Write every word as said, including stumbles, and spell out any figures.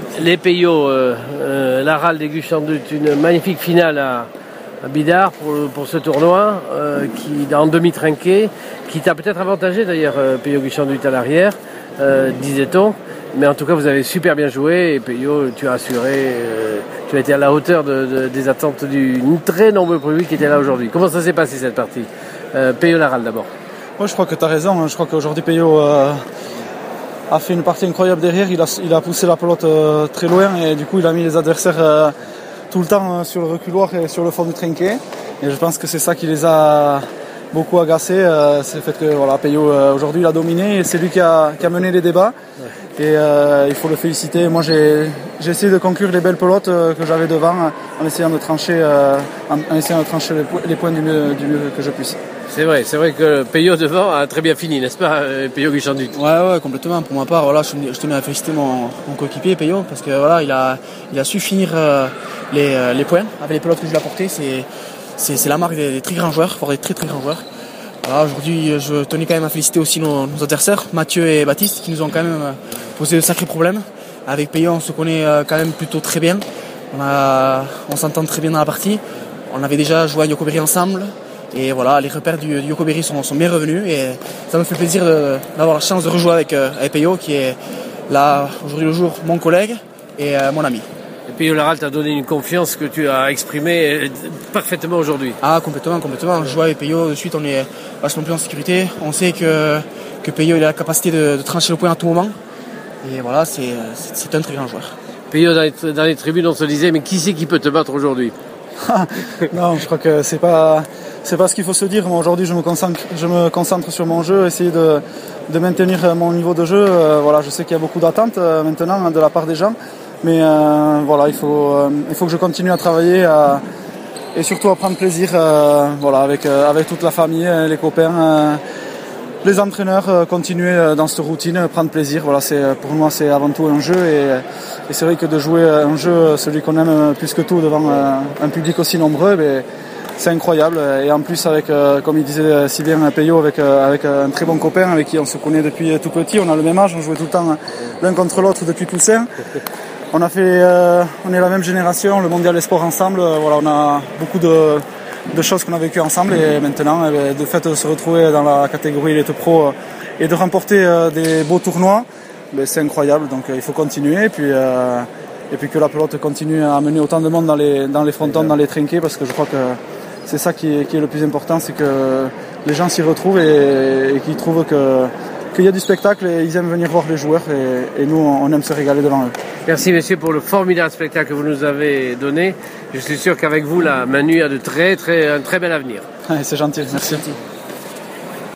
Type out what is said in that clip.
les Peyo, euh, euh, l'Aral des Guchandut, une magnifique finale à, à Bidart pour, pour ce tournoi, euh, qui en demi-trinqué, qui t'a peut-être avantagé d'ailleurs, euh, Peyo Guchandut à l'arrière, euh, disait-on. Mais en tout cas, vous avez super bien joué et Peyo, tu as assuré, euh, tu as été à la hauteur de, de, des attentes du très nombreux public qui était là aujourd'hui. Comment ça s'est passé cette partie? euh, Peyo l'Aral d'abord. Ouais, je crois que tu as raison. Je crois qu'aujourd'hui Peyo euh, a fait une partie incroyable derrière. Il a, il a poussé la pelote euh, très loin et du coup il a mis les adversaires euh, tout le temps euh, sur le reculoir et sur le fond du trinquet. Et je pense que c'est ça qui les a beaucoup agacés. Euh, c'est le fait que voilà, Peyo euh, aujourd'hui il a dominé et c'est lui qui a, qui a mené les débats. Ouais. Et euh, il faut le féliciter. Moi j'ai, j'ai essayé de conclure les belles pelotes euh, que j'avais devant en essayant de trancher, euh, en, en essayant de trancher les, po- les points du mieux, du mieux que je puisse. C'est vrai, c'est vrai que Peyo devant a très bien fini, n'est-ce pas, Peyo Guchandut? Ouais, ouais, complètement. Pour ma part, voilà, je, je tenais à féliciter mon, mon coéquipier Peyo parce que voilà, il a, il a su finir euh, les, euh, les points avec les pelotes que je lui ai apportées. C'est, c'est, c'est la marque des, des très grands joueurs, voire des très très grands joueurs. Voilà, aujourd'hui, je tenais quand même à féliciter aussi nos, nos adversaires, Mathieu et Baptiste, qui nous ont quand même posé de sacrés problèmes. Avec Peyo, on se connaît quand même plutôt très bien. On, a, on s'entend très bien dans la partie. On avait déjà joué à Yoko Berry ensemble. Et voilà, les repères du, du Yoko Berry sont, sont bien revenus. Et ça me fait plaisir de, d'avoir la chance de rejouer avec, avec Peyo, qui est là, aujourd'hui le jour, mon collègue et euh, mon ami. Et Peyo l'Aral t'a donné une confiance que tu as exprimée parfaitement aujourd'hui. Ah, complètement, complètement. Je joue avec Peyo, de suite on est vachement plus en sécurité. On sait que, que Peyo il a la capacité de, de trancher le point à tout moment. Et voilà, c'est, c'est, c'est un très grand joueur. Peyo, dans les, dans les tribunes, on se disait, mais qui c'est qui peut te battre aujourd'hui? Non, je crois que c'est pas, c'est pas ce qu'il faut se dire. Moi, aujourd'hui, je me concentre, je me concentre sur mon jeu, essayer de, de maintenir mon niveau de jeu. Euh, voilà, je sais qu'il y a beaucoup d'attentes euh, maintenant de la part des gens. Mais euh, voilà, il faut, euh, il faut que je continue à travailler à, et surtout à prendre plaisir euh, voilà, avec, euh, avec toute la famille, les copains, euh, les entraîneurs, euh, continuer euh, dans cette routine, prendre plaisir. Voilà, c'est, pour moi, c'est avant tout un jeu et, et c'est vrai que de jouer un jeu, celui qu'on aime plus que tout, devant euh, un public aussi nombreux, ben, c'est incroyable. Et en plus, avec, euh, comme il disait si bien Peyo, avec, euh, avec un très bon copain avec qui on se connaît depuis tout petit, on a le même âge, on jouait tout le temps l'un contre l'autre depuis poussin. On a fait, euh, on est la même génération, le Mondial des Sports ensemble. Euh, voilà, on a beaucoup de, de choses qu'on a vécues ensemble et maintenant, euh, de fait, de se retrouver dans la catégorie Elite Pro euh, et de remporter euh, des beaux tournois, ben, c'est incroyable. Donc, euh, il faut continuer et puis, euh, et puis que la pelote continue à amener autant de monde dans les, dans les frontons, dans les trinquets, parce que je crois que c'est ça qui est, qui est le plus important, c'est que les gens s'y retrouvent et, et qu'ils trouvent que qu'il y a du spectacle et ils aiment venir voir les joueurs et, et nous on aime se régaler devant eux. Merci messieurs pour le formidable spectacle que vous nous avez donné. Je suis sûr qu'avec vous la Manu a de très très un très bel avenir. Ouais, c'est gentil, merci.